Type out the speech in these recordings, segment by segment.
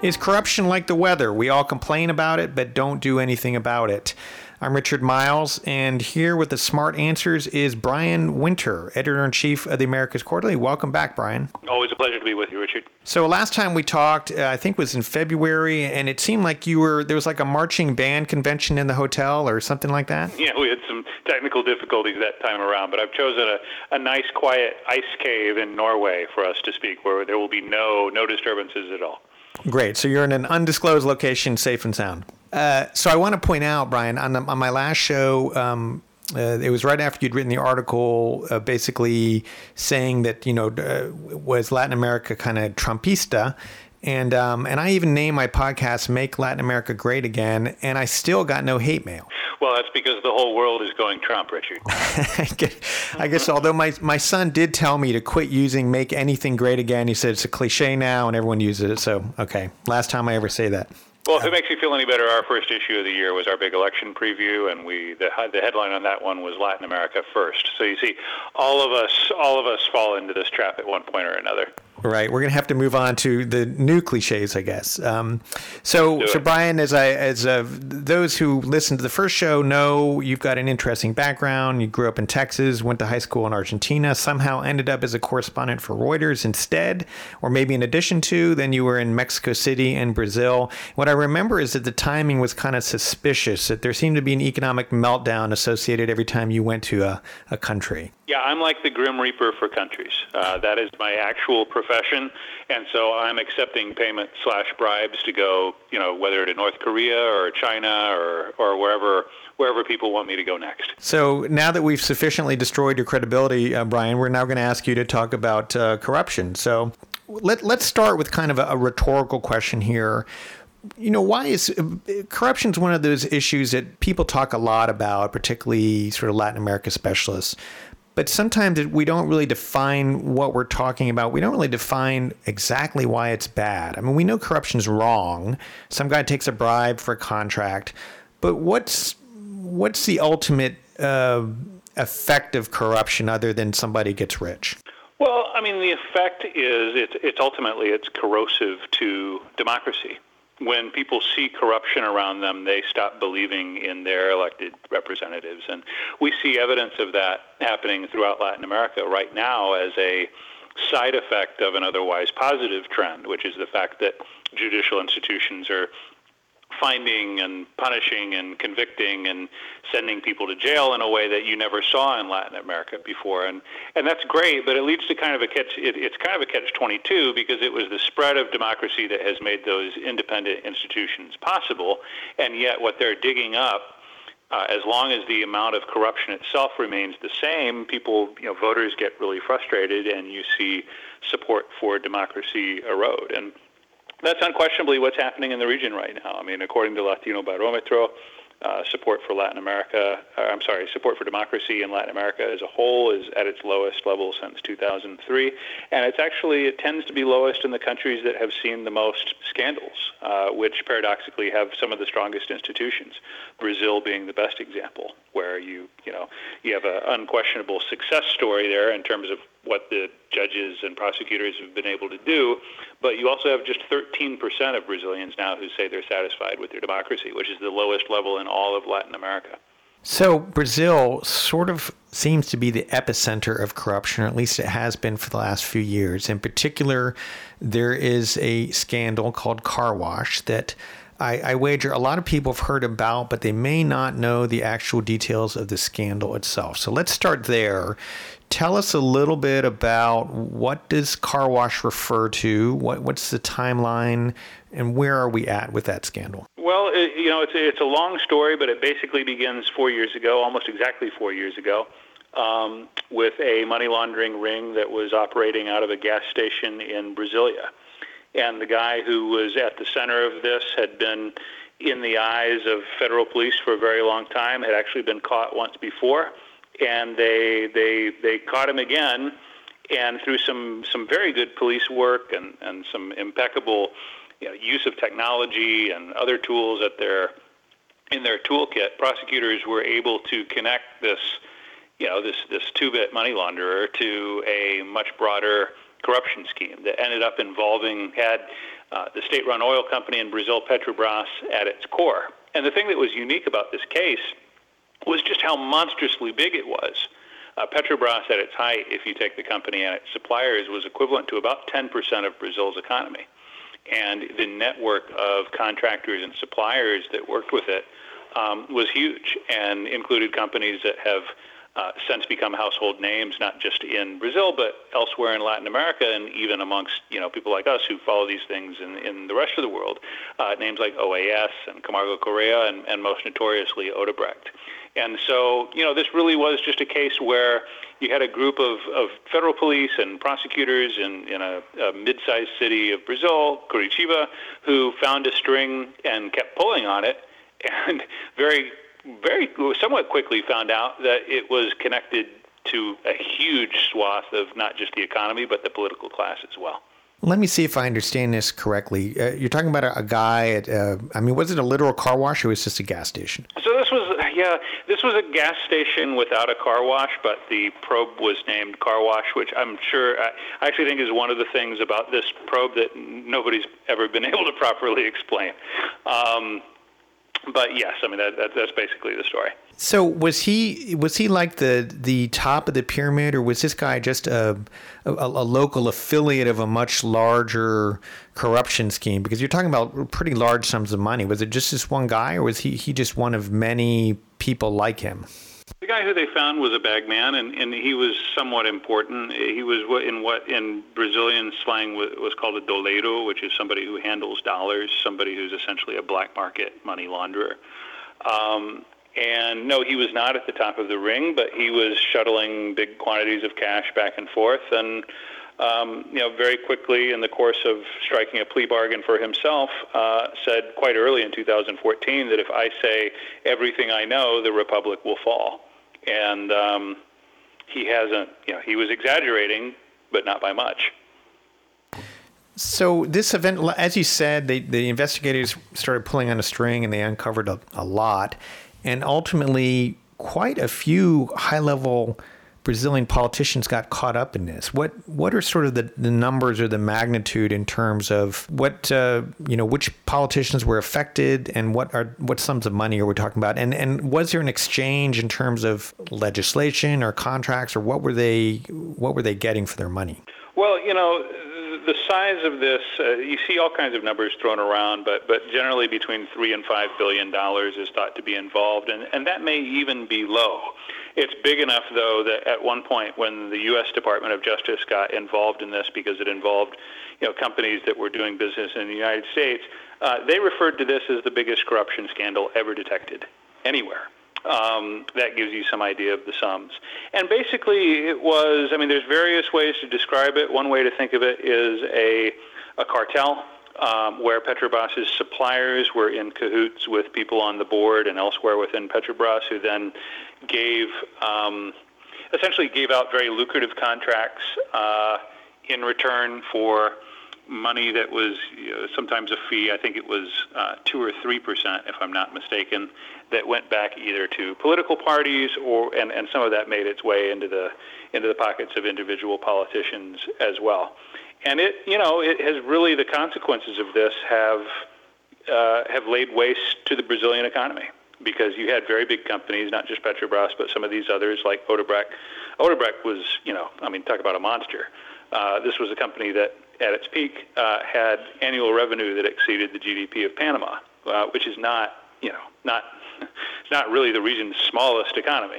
Is corruption like the weather? We all complain about it, but don't do anything about it. I'm Richard Miles, and here with the smart answers is Brian Winter, Editor-in-Chief of the Americas Quarterly. Welcome back, Brian. Always a pleasure to be with you, Richard. So last time we talked, I think was in February, and it seemed like there was like a marching band convention in the hotel or something like that? Yeah, we had some technical difficulties that time around, but I've chosen a nice, quiet ice cave in Norway for us to speak, where there will be no disturbances at all. Great. So you're in an undisclosed location, safe and sound. So I want to point out, Brian, on my last show, it was right after you'd written the article, basically saying that, was Latin America kind of Trumpista? And I even named my podcast "Make Latin America Great Again," and I still got no hate mail. Well, that's because the whole world is going Trump, Richard. I guess, although my son did tell me to quit using "Make Anything Great Again," he said it's a cliche now and everyone uses it. So, okay, last time I ever say that. Well, if it makes you feel any better, our first issue of the year was our big election preview, and the headline on that one was Latin America First. So you see, all of us fall into this trap at one point or another. Right. We're going to have to move on to the new cliches, I guess. So Brian, as those who listened to the first show know, you've got an interesting background. You grew up in Texas, went to high school in Argentina, somehow ended up as a correspondent for Reuters instead, or maybe in addition to. Then you were in Mexico City and Brazil. What I remember is that the timing was kind of suspicious, that there seemed to be an economic meltdown associated every time you went to a country. Yeah, I'm like the Grim Reaper for countries. That is my actual profession, and so I'm accepting payment/bribes to go, whether to North Korea or China or wherever people want me to go next. So now that we've sufficiently destroyed your credibility, Brian, we're now going to ask you to talk about corruption. So let's start with kind of a rhetorical question here. Why is corruption is one of those issues that people talk a lot about, particularly sort of Latin America specialists. But sometimes we don't really define what we're talking about. We don't really define exactly why it's bad. I mean, we know corruption's wrong. Some guy takes a bribe for a contract. But what's the ultimate effect of corruption other than somebody gets rich? Well, I mean, the effect is it's corrosive to democracy. When people see corruption around them, they stop believing in their elected representatives. And we see evidence of that happening throughout Latin America right now as a side effect of an otherwise positive trend, which is the fact that judicial institutions are finding and punishing and convicting and sending people to jail in a way that you never saw in Latin America before. And that's great, but it leads to kind of a it's kind of a catch-22 because it was the spread of democracy that has made those independent institutions possible. And yet what they're digging up, as long as the amount of corruption itself remains the same, voters get really frustrated and you see support for democracy erode. And that's unquestionably what's happening in the region right now. I mean, according to Latino Barometro, support for democracy in Latin America as a whole is at its lowest level since 2003. And it tends to be lowest in the countries that have seen the most scandals, which paradoxically have some of the strongest institutions, Brazil being the best example, where you have an unquestionable success story there in terms of what the judges and prosecutors have been able to do, but you also have just 13% of Brazilians now who say they're satisfied with their democracy, which is the lowest level in all of Latin America. So Brazil sort of seems to be the epicenter of corruption, or at least it has been for the last few years. In particular, there is a scandal called Car Wash that I wager a lot of people have heard about, but they may not know the actual details of the scandal itself. So let's start there. Tell us a little bit about what does Car Wash refer to, what's the timeline, and where are we at with that scandal? Well, it's a long story, but it basically begins 4 years ago, almost exactly 4 years ago, with a money laundering ring that was operating out of a gas station in Brasilia. And the guy who was at the center of this had been in the eyes of federal police for a very long time, had actually been caught once before, and they caught him again, and through some very good police work and some impeccable use of technology and other tools in their toolkit, prosecutors were able to connect this two-bit money launderer to a much broader corruption scheme that ended up had the state-run oil company in Brazil, Petrobras, at its core. And the thing that was unique about this case was just how monstrously big it was. Petrobras at its height, if you take the company and its suppliers, was equivalent to about 10% of Brazil's economy. And the network of contractors and suppliers that worked with it was huge and included companies that have since become household names, not just in Brazil, but elsewhere in Latin America and even amongst people like us who follow these things in the rest of the world. Names like OAS and Camargo Correa and most notoriously Odebrecht. And so, this really was just a case where you had a group of federal police and prosecutors in a mid-sized city of Brazil, Curitiba, who found a string and kept pulling on it, and somewhat quickly found out that it was connected to a huge swath of not just the economy, but the political class as well. Let me see if I understand this correctly. You're talking about a guy at, was it a literal car wash or was it just a gas station? So this was a gas station without a car wash, but the probe was named Car Wash, which I actually think is one of the things about this probe that nobody's ever been able to properly explain. But yes, that's basically the story. So was he like the top of the pyramid, or was this guy just a local affiliate of a much larger corruption scheme? Because you're talking about pretty large sums of money. Was it just this one guy, or was he just one of many people like him? The guy who they found was a bagman, and he was somewhat important. He was what in Brazilian slang was called a doleiro, which is somebody who handles dollars, somebody who's essentially a black market money launderer. And no, he was not at the top of the ring, but he was shuttling big quantities of cash back and forth. And, very quickly in the course of striking a plea bargain for himself, said quite early in 2014 that if I say everything I know, the republic will fall. And he hasn't, he was exaggerating, but not by much. So this event, as you said, the investigators started pulling on a string and they uncovered a lot. And ultimately, quite a few high-level Brazilian politicians got caught up in this. What are sort of the numbers or the magnitude in terms of what which politicians were affected and what sums of money are we talking about? And was there an exchange in terms of legislation or contracts, or what were they getting for their money? Well, the size of this, you see all kinds of numbers thrown around, but generally between $3 and $5 billion is thought to be involved, and that may even be low. It's big enough, though, that at one point when the U.S. Department of Justice got involved in this because it involved companies that were doing business in the United States, they referred to this as the biggest corruption scandal ever detected anywhere. That gives you some idea of the sums. And basically it was, there's various ways to describe it. One way to think of it is a cartel where Petrobras' suppliers were in cahoots with people on the board and elsewhere within Petrobras, who then essentially gave out very lucrative contracts in return for money that was sometimes a fee. I think it was 2 or 3%, if I'm not mistaken, that went back either to political parties and some of that made its way into the pockets of individual politicians as well. And it has really, the consequences of this have laid waste to the Brazilian economy, because you had very big companies, not just Petrobras, but some of these others like Odebrecht. Odebrecht was, talk about a monster. This was a company that at its peak had annual revenue that exceeded the GDP of Panama, which is not really the region's smallest economy.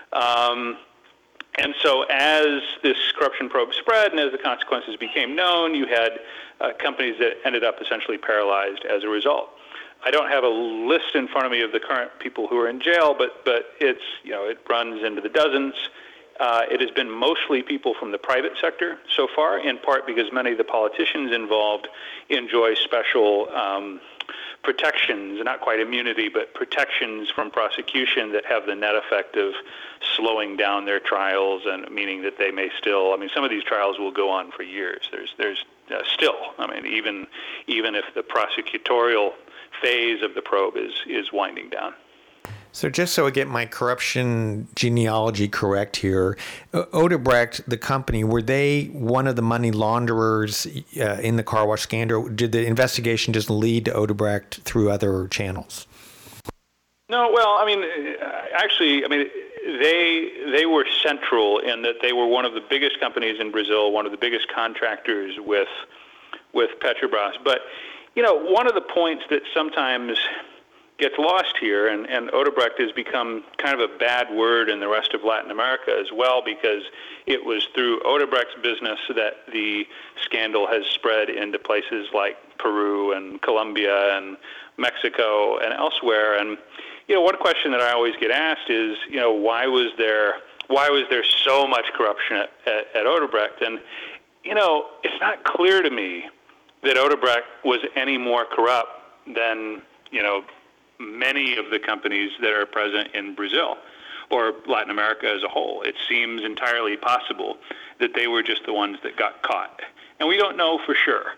And so as this corruption probe spread and as the consequences became known, you had companies that ended up essentially paralyzed as a result. I don't have a list in front of me of the current people who are in jail, but it's, it runs into the dozens. It has been mostly people from the private sector so far, in part because many of the politicians involved enjoy special protections, not quite immunity, but protections from prosecution that have the net effect of slowing down their trials, and meaning that they may still, some of these trials will go on for years. There's still, even if the prosecutorial phase of the probe is winding down. So just so I get my corruption genealogy correct here, Odebrecht, the company, were they one of the money launderers in the car wash scandal? Or did the investigation just lead to Odebrecht through other channels? No, well, actually, they were central in that they were one of the biggest companies in Brazil, one of the biggest contractors with Petrobras. But, one of the points that sometimes gets lost here, and Odebrecht has become kind of a bad word in the rest of Latin America as well, because it was through Odebrecht's business that the scandal has spread into places like Peru and Colombia and Mexico and elsewhere. And one question that I always get asked is, why was there so much corruption at Odebrecht? And it's not clear to me that Odebrecht was any more corrupt than many of the companies that are present in Brazil or Latin America as a whole. It seems entirely possible that they were just the ones that got caught. And we don't know for sure.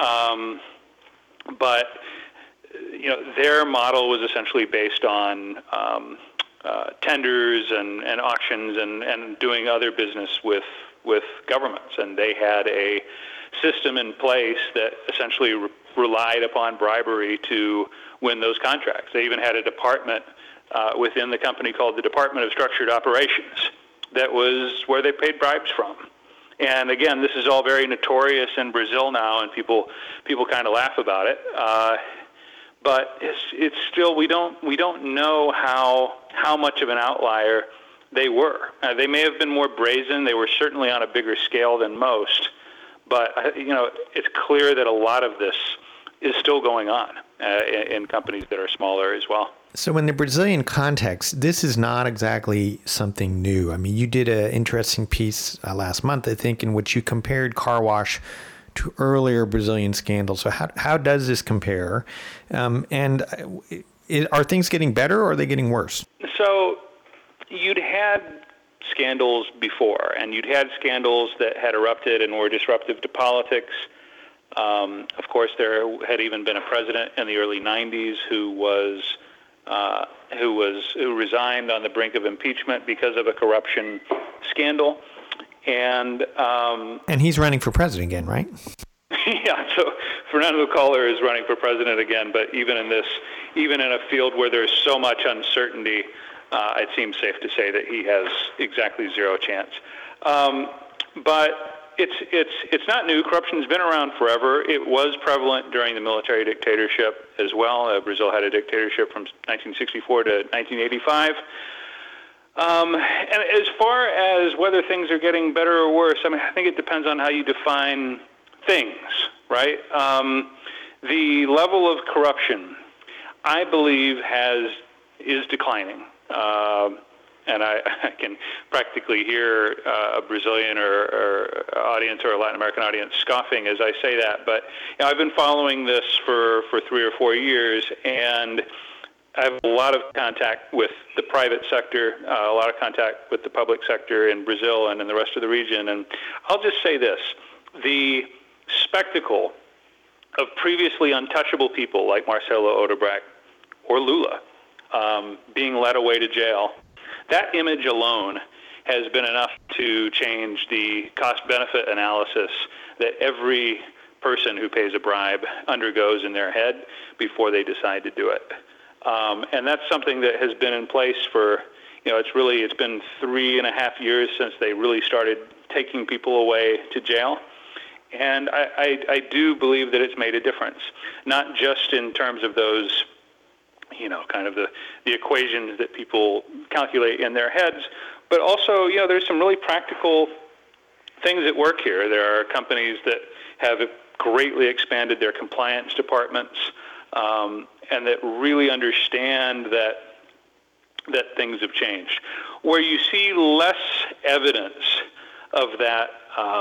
But their model was essentially based on tenders and auctions and doing other business with governments. And they had a system in place that essentially relied upon bribery to win those contracts. They even had a department within the company called the Department of Structured Operations that was where they paid bribes from. And again, this is all very notorious in Brazil now, and people kind of laugh about it. But it's still, we don't know how much of an outlier they were. They may have been more brazen. They were certainly on a bigger scale than most. But it's clear that a lot of this is still going on in companies that are smaller as well. So in the Brazilian context, this is not exactly something new. I mean, you did an interesting piece last month, I think, in which you compared car wash to earlier Brazilian scandals. So how does this compare? And are things getting better or are they getting worse? So you'd had scandals before, and you'd had scandals that had erupted and were disruptive to politics. Of course, there had even been a president in the early 90s who resigned on the brink of impeachment because of a corruption scandal. And he's running for president again, right? Yeah, so Fernando Collor is running for president again, but even in a field where there's so much uncertainty, it seems safe to say that he has exactly zero chance. But it's not new. Corruption's been around forever. It was prevalent during the military dictatorship as well. Brazil had a dictatorship from 1964 to 1985. And as far as whether things are getting better or worse, I think it depends on how you define things, right? The level of corruption, I believe, is declining. And I can practically hear a Brazilian or audience or a Latin American audience scoffing as I say that. But I've been following this for 3 or 4 years, and I have a lot of contact with the private sector, a lot of contact with the public sector in Brazil and in the rest of the region. And I'll just say this. The spectacle of previously untouchable people like Marcelo Odebrecht or Lula being led away to jail, that image alone has been enough to change the cost-benefit analysis that every person who pays a bribe undergoes in their head before they decide to do it. And that's something that has been in place for, it's been 3.5 years since they really started taking people away to jail. And I do believe that it's made a difference, not just in terms of those, kind of the equations that people calculate in their heads, but also, there's some really practical things at work here. There are companies that have greatly expanded their compliance departments, and that really understand that things have changed. Where you see less evidence of that,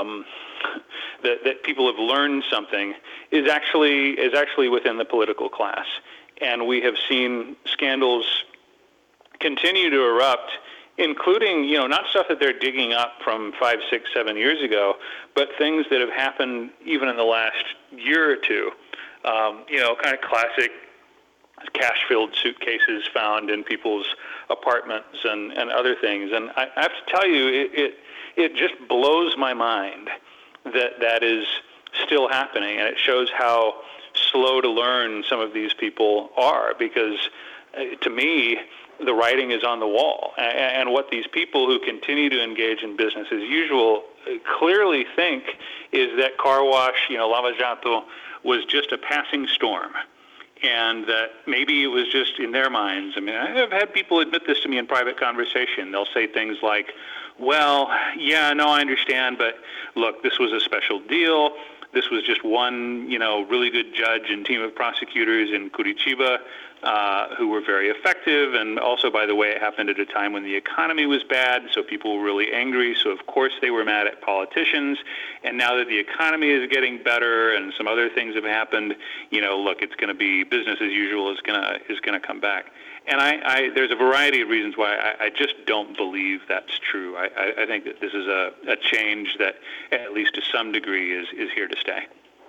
that people have learned something is actually within the political class. And we have seen scandals continue to erupt, including, not stuff that they're digging up from 5, 6, 7 years ago, but things that have happened even in the last year or two. Kind of classic cash-filled suitcases found in people's apartments and other things. And I have to tell you, it just blows my mind that is still happening, and it shows how slow to learn some of these people are, because to me, the writing is on the wall. And what these people who continue to engage in business as usual clearly think is that car wash, Lava Jato, was just a passing storm. And that maybe it was just in their minds. I mean, I've had people admit this to me in private conversation. They'll say things like, well, yeah, no, I understand, but look, this was a special deal. This was just one, really good judge and team of prosecutors in Curitiba who were very effective. And also, by the way, it happened at a time when the economy was bad, so people were really angry. So, of course, they were mad at politicians. And now that the economy is getting better and some other things have happened, look, it's going to be business as usual is going to come back. And there's a variety of reasons why I just don't believe that's true. I think that this is a change that, at least to some degree, is here to stay.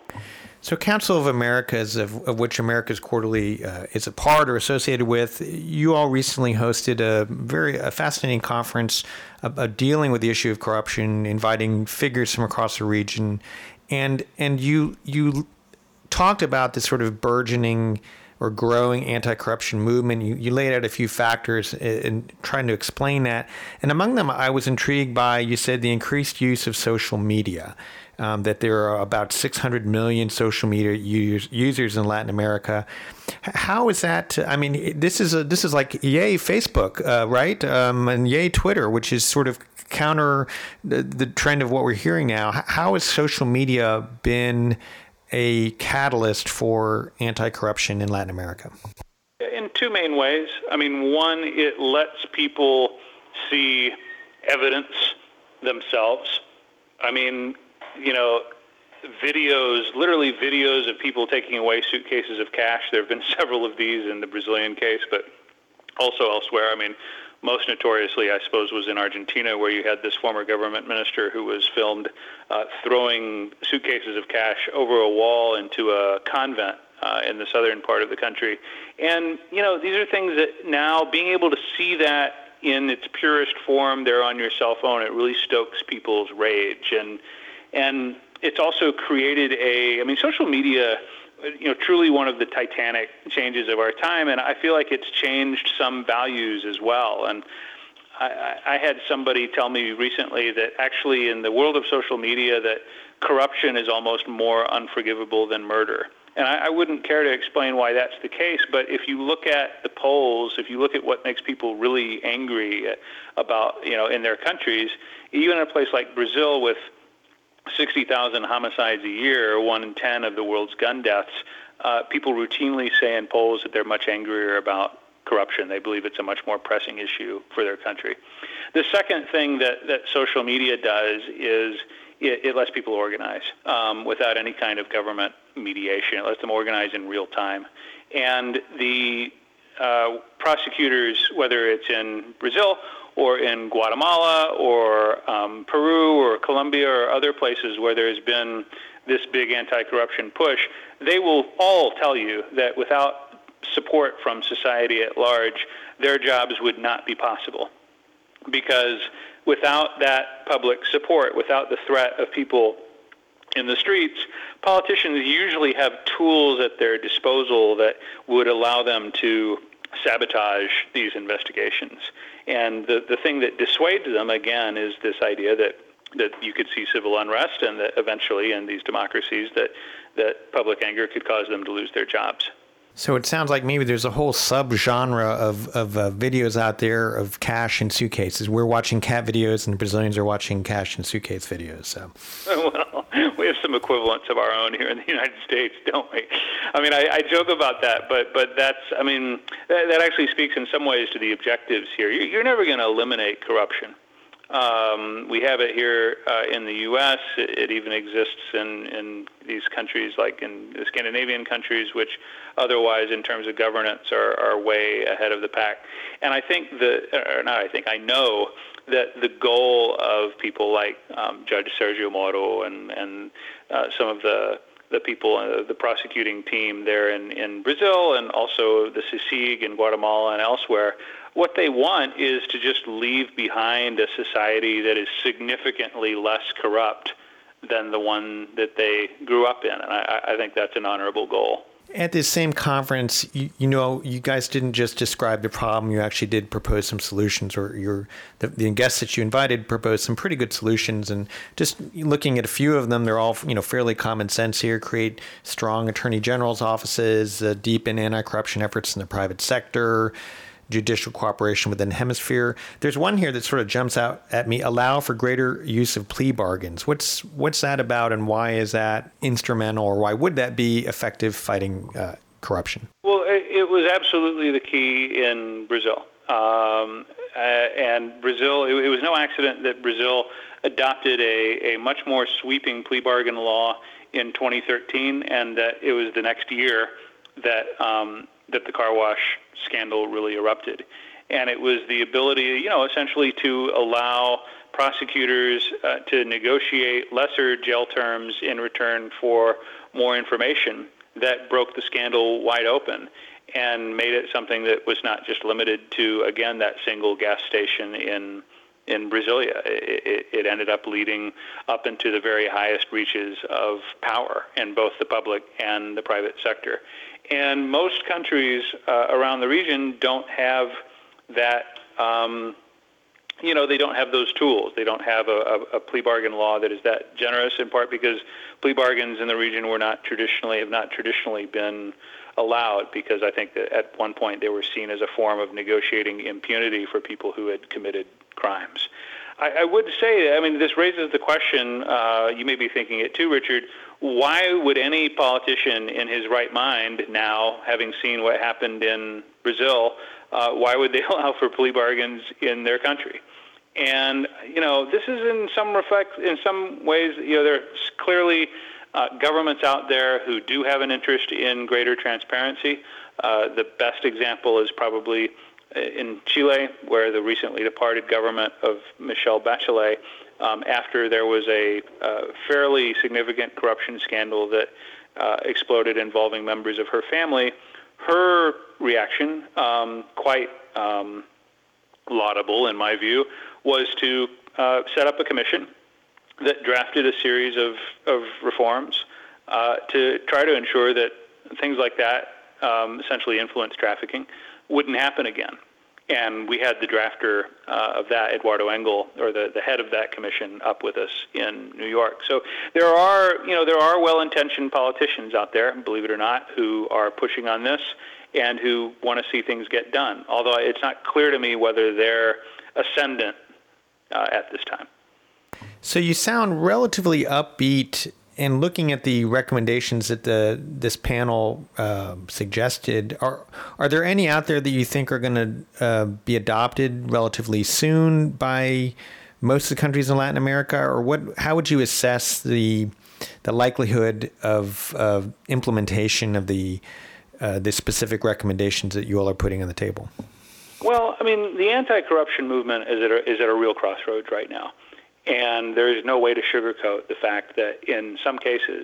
So Council of Americas, of which America's Quarterly is a part or associated with, you all recently hosted a fascinating conference dealing with the issue of corruption, inviting figures from across the region, and you talked about this sort of burgeoning or growing anti-corruption movement. You laid out a few factors in trying to explain that. And among them, I was intrigued by, you said, the increased use of social media, that there are about 600 million social media users in Latin America. How is that? I mean, this is like yay Facebook, right? And yay Twitter, which is sort of counter the trend of what we're hearing now. How has social media been a catalyst for anti-corruption in Latin America? In two main ways. I mean, one, it lets people see evidence themselves. I mean, literally videos of people taking away suitcases of cash. There have been several of these in the Brazilian case, but also elsewhere. I mean, most notoriously, I suppose, was in Argentina, where you had this former government minister who was filmed throwing suitcases of cash over a wall into a convent in the southern part of the country. And, these are things that now, being able to see that in its purest form there on your cell phone, it really stokes people's rage. And it's also created social media, truly one of the titanic changes of our time, and I feel like it's changed some values as well. And I had somebody tell me recently that actually in the world of social media that corruption is almost more unforgivable than murder. And I wouldn't care to explain why that's the case, but if you look at the polls, if you look at what makes people really angry about, in their countries, even in a place like Brazil with 60,000 homicides a year, 1 in 10 of the world's gun deaths, people routinely say in polls that they're much angrier about corruption. They believe it's a much more pressing issue for their country. The second thing that social media does is it lets people organize without any kind of government mediation. It lets them organize in real time. And the prosecutors, whether it's in Brazil or in Guatemala or Peru or Colombia or other places where there's been this big anti-corruption push, they will all tell you that without support from society at large, their jobs would not be possible. Because without that public support, without the threat of people in the streets, politicians usually have tools at their disposal that would allow them to sabotage these investigations. And the thing that dissuades them, again, is this idea that you could see civil unrest and that eventually in these democracies that public anger could cause them to lose their jobs. So it sounds like maybe there's a whole subgenre of videos out there of cash and suitcases. We're watching cat videos and the Brazilians are watching cash and suitcase videos. So. Well, we have some equivalents of our own here in the United States, don't we? I mean, I joke about that, but that's, I mean, that actually speaks in some ways to the objectives here. You're never going to eliminate corruption. We have it here in the U.S. It even exists in these countries, like in the Scandinavian countries, which otherwise, in terms of governance, are way ahead of the pack. And I think I know that the goal of people like Judge Sergio Moro and some of the the people, the prosecuting team there in Brazil, and also the CICIG in Guatemala and elsewhere. What they want is to just leave behind a society that is significantly less corrupt than the one that they grew up in. And I think that's an honorable goal. At this same conference, you guys didn't just describe the problem, you actually did propose some solutions, or the guests that you invited proposed some pretty good solutions. And just looking at a few of them, they're all, fairly common sense here: create strong attorney general's offices, deepen anti-corruption efforts in the private sector, judicial cooperation within the hemisphere. There's one here that sort of jumps out at me: allow for greater use of plea bargains. What's that about, and why is that instrumental, or why would that be effective fighting corruption? Well, it was absolutely the key in Brazil. And Brazil, it was no accident that Brazil adopted a much more sweeping plea bargain law in 2013, and that it was the next year that the car wash scandal really erupted. And it was the ability, essentially to allow prosecutors to negotiate lesser jail terms in return for more information that broke the scandal wide open and made it something that was not just limited to, again, that single gas station in Brasilia. It ended up leading up into the very highest reaches of power in both the public and the private sector. And most countries around the region don't have that, they don't have those tools. They don't have a plea bargain law that is that generous, in part because plea bargains in the region have not traditionally been allowed, because I think that at one point they were seen as a form of negotiating impunity for people who had committed crimes. I would say, this raises the question, you may be thinking it too, Richard, why would any politician in his right mind now, having seen what happened in Brazil, why would they allow for plea bargains in their country? And, this is in some ways, there are clearly governments out there who do have an interest in greater transparency. The best example is probably in Chile, where the recently departed government of Michelle Bachelet, after there was a fairly significant corruption scandal that exploded involving members of her family, her reaction, quite laudable in my view, was to set up a commission that drafted a series of reforms to try to ensure that things like that, essentially influence trafficking, wouldn't happen again. And we had the drafter of that, Eduardo Engel, or the head of that commission, up with us in New York. So there are well-intentioned politicians out there, believe it or not, who are pushing on this and who want to see things get done. Although it's not clear to me whether they're ascendant at this time. So you sound relatively upbeat. And looking at the recommendations that this panel suggested, are there any out there that you think are going to be adopted relatively soon by most of the countries in Latin America, or how would you assess the likelihood of implementation of the specific recommendations that you all are putting on the table? Well, the anti-corruption movement is at a real crossroads right now. And there is no way to sugarcoat the fact that in some cases,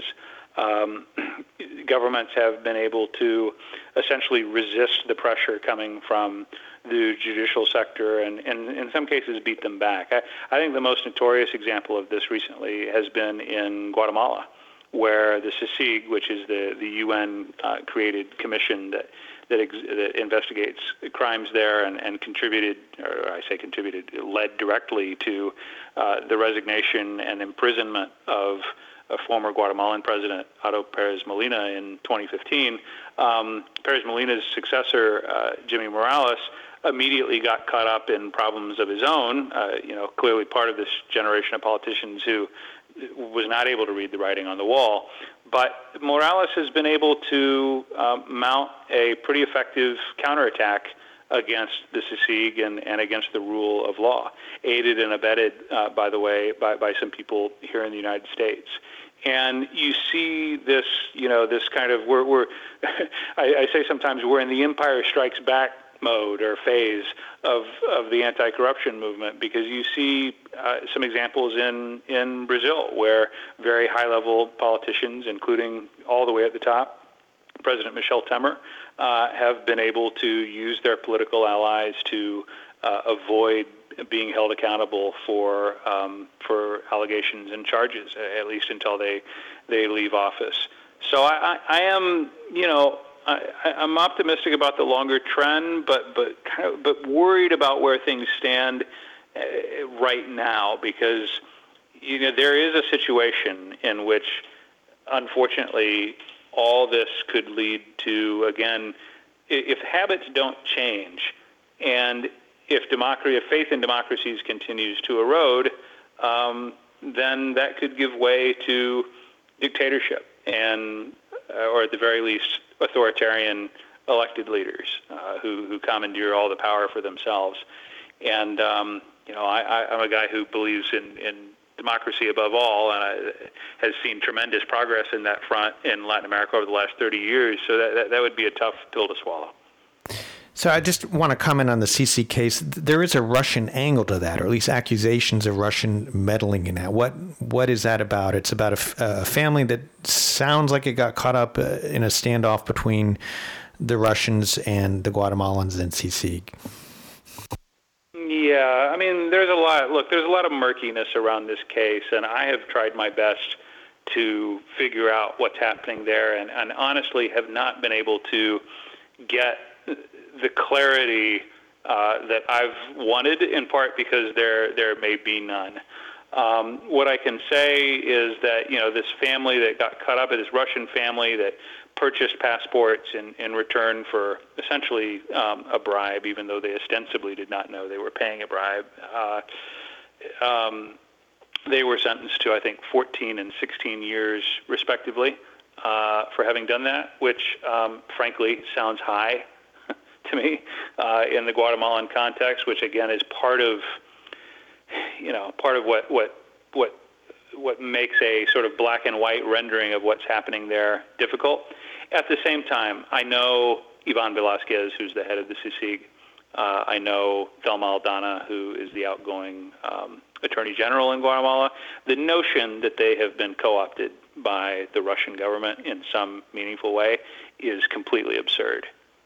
governments have been able to essentially resist the pressure coming from the judicial sector and in some cases beat them back. I think the most notorious example of this recently has been in Guatemala, where the CICIG, which is the UN-created commission that investigates crimes there and led directly to the resignation and imprisonment of a former Guatemalan president, Otto Pérez Molina, in 2015. Pérez Molina's successor, Jimmy Morales, immediately got caught up in problems of his own, clearly part of this generation of politicians who was not able to read the writing on the wall. But Morales has been able to mount a pretty effective counterattack against the CICIG and against the rule of law, aided and abetted, by the way, by some people here in the United States. And you see this, this kind of, I say sometimes we're in the Empire Strikes Back mode or phase of the anti-corruption movement, because you see some examples in Brazil where very high-level politicians, including all the way at the top, President Michel Temer, have been able to use their political allies to avoid being held accountable for allegations and charges, at least until they leave office. So I am, I'm optimistic about the longer trend, but worried about where things stand right now, because there is a situation in which, unfortunately, all this could lead to, again, if habits don't change, and if faith in democracies continues to erode, then that could give way to dictatorship and, or at the very least, authoritarian elected leaders who commandeer all the power for themselves. And I'm a guy who believes in democracy above all, and has seen tremendous progress in that front in Latin America over the last 30 years. So that would be a tough pill to swallow. So I just want to comment on the Sisi case. There is a Russian angle to that, or at least accusations of Russian meddling in that. What is that about? It's about a family that sounds like it got caught up in a standoff between the Russians and the Guatemalans and Sisi. Yeah, I mean, there's a lot of murkiness around this case, and I have tried my best to figure out what's happening there, and honestly have not been able to get the clarity that I've wanted, in part because there may be none. What I can say is that, this family that got caught up, this Russian family that purchased passports in return for essentially a bribe, even though they ostensibly did not know they were paying a bribe. They were sentenced to, I think, 14 and 16 years, respectively, for having done that, which, frankly, sounds high to me in the Guatemalan context, which again is part of what makes a sort of black and white rendering of what's happening there difficult. At the same time, I know Ivan Velasquez, who's the head of the CICIG. I know Thelma Aldana, who is the outgoing Attorney General in Guatemala. The notion that they have been co-opted by the Russian government in some meaningful way is completely absurd.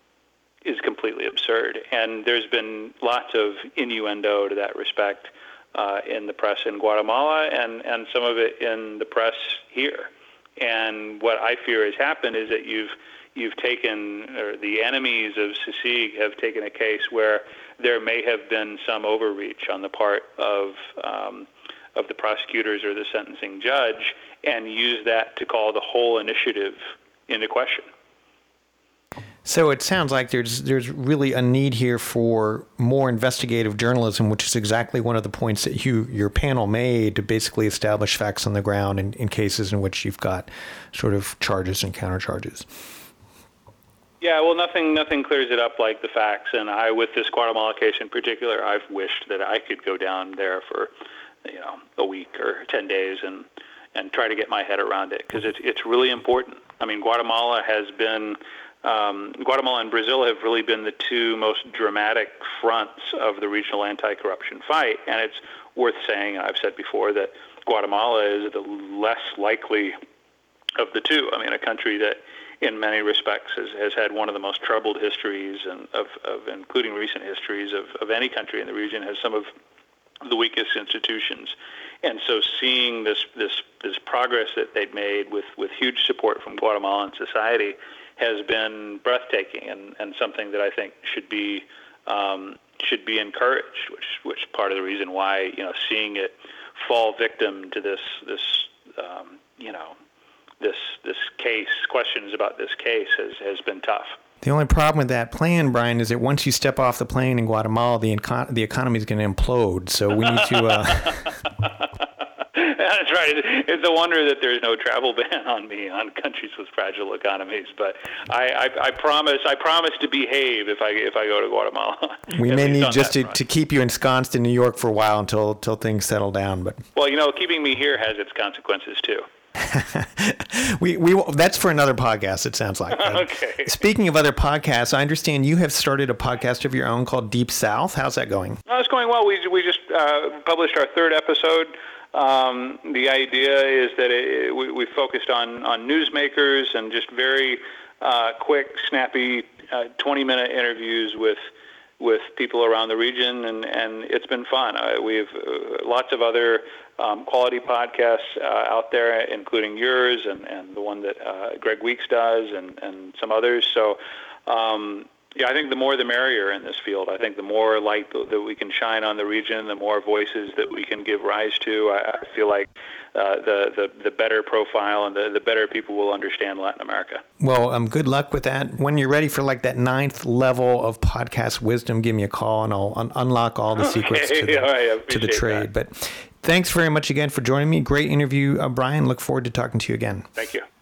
And there's been lots of innuendo to that respect in the press in Guatemala and some of it in the press here. And what I fear has happened is that you've taken, or the enemies of CICIG have taken a case where there may have been some overreach on the part of the prosecutors or the sentencing judge, and used that to call the whole initiative into question. So it sounds like there's really a need here for more investigative journalism, which is exactly one of the points that your panel made, to basically establish facts on the ground in cases in which you've got sort of charges and countercharges. Yeah, well, nothing clears it up like the facts. And with this Guatemala case in particular, I've wished that I could go down there for, a week or 10 days and try to get my head around it, because it's really important. I mean, Guatemala and Brazil have really been the two most dramatic fronts of the regional anti-corruption fight. And it's worth saying, I've said before, that Guatemala is the less likely of the two. I mean, a country that in many respects has had one of the most troubled histories and of including recent histories of any country in the region, has some of the weakest institutions. And so seeing this progress that they'd made with huge support from Guatemalan society has been breathtaking and something that I think should be encouraged, which part of the reason why, seeing it fall victim to this case, questions about this case has been tough. The only problem with that plan, Brian, is that once you step off the plane in Guatemala, the economy is going to implode. So we need to... That's right. It's a wonder that there's no travel ban on me on countries with fragile economies. But I promise to behave if I go to Guatemala. We may need just to keep you ensconced in New York for a while until things settle down. But well, keeping me here has its consequences too. we that's for another podcast, it sounds like. Okay. Speaking of other podcasts, I understand you have started a podcast of your own called Deep South. How's that going? It's going well. We just published our third episode. The idea is that we focused on newsmakers and just very quick, snappy 20-minute interviews with people around the region, and it's been fun. We've lots of other quality podcasts out there, including yours and the one that Greg Weeks does, and some others. So, I think the more the merrier in this field. I think the more light that we can shine on the region, the more voices that we can give rise to. I feel like the better profile and the better people will understand Latin America. Well, good luck with that. When you're ready for like that 9th level of podcast wisdom, give me a call and I'll unlock all the secrets to the trade. That. But thanks very much again for joining me. Great interview, Brian. Look forward to talking to you again. Thank you.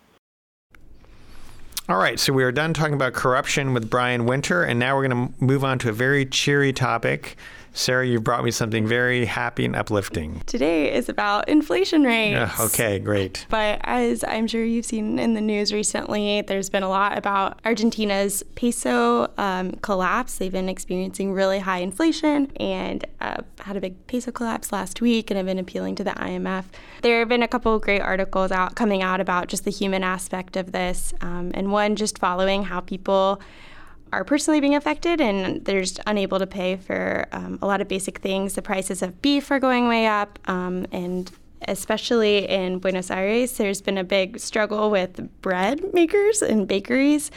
All right, so we are done talking about corruption with Brian Winter, and now we're going to move on to a very cheery topic. Sarah, you brought me something very happy and uplifting. Today is about inflation rates. Okay, great. But as I'm sure you've seen in the news recently, there's been a lot about Argentina's peso collapse. They've been experiencing really high inflation and had a big peso collapse last week and have been appealing to the IMF. There have been a couple of great articles coming out about just the human aspect of this, and one just following how people are personally being affected and they're just unable to pay for a lot of basic things. The prices of beef are going way up, and especially in Buenos Aires, there's been a big struggle with bread makers and bakeries.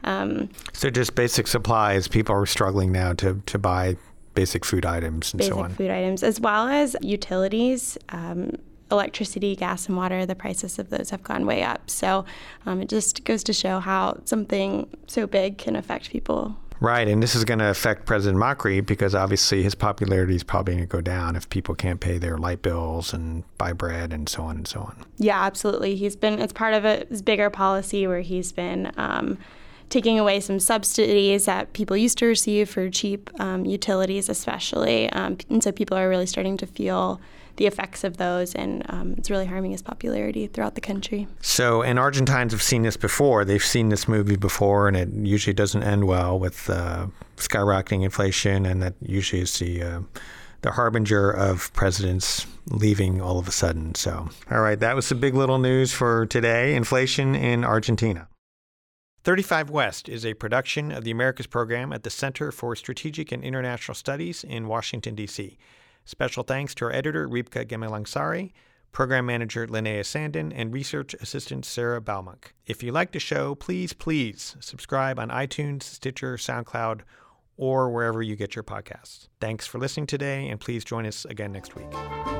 So just basic supplies. People are struggling now to buy basic food items and so on. Basic food items, as well as utilities. Electricity, gas, and water, the prices of those have gone way up. So it just goes to show how something so big can affect people. Right, and this is going to affect President Macri because obviously his popularity is probably going to go down if people can't pay their light bills and buy bread and so on and so on. Yeah, absolutely. It's part of his bigger policy where he's been taking away some subsidies that people used to receive for cheap utilities especially. And so people are really starting to feel the effects of those, and it's really harming his popularity throughout the country. So, and Argentines have seen this before. They've seen this movie before, and it usually doesn't end well with skyrocketing inflation, and that usually is the harbinger of presidents leaving all of a sudden. So, all right, that was the big little news for today, inflation in Argentina. 35 West is a production of the Americas Program at the Center for Strategic and International Studies in Washington, D.C. Special thanks to our editor, Ribka Gemelangsari, program manager, Linnea Sandin, and research assistant, Sarah Balmunk. If you like the show, please subscribe on iTunes, Stitcher, SoundCloud, or wherever you get your podcasts. Thanks for listening today, and please join us again next week.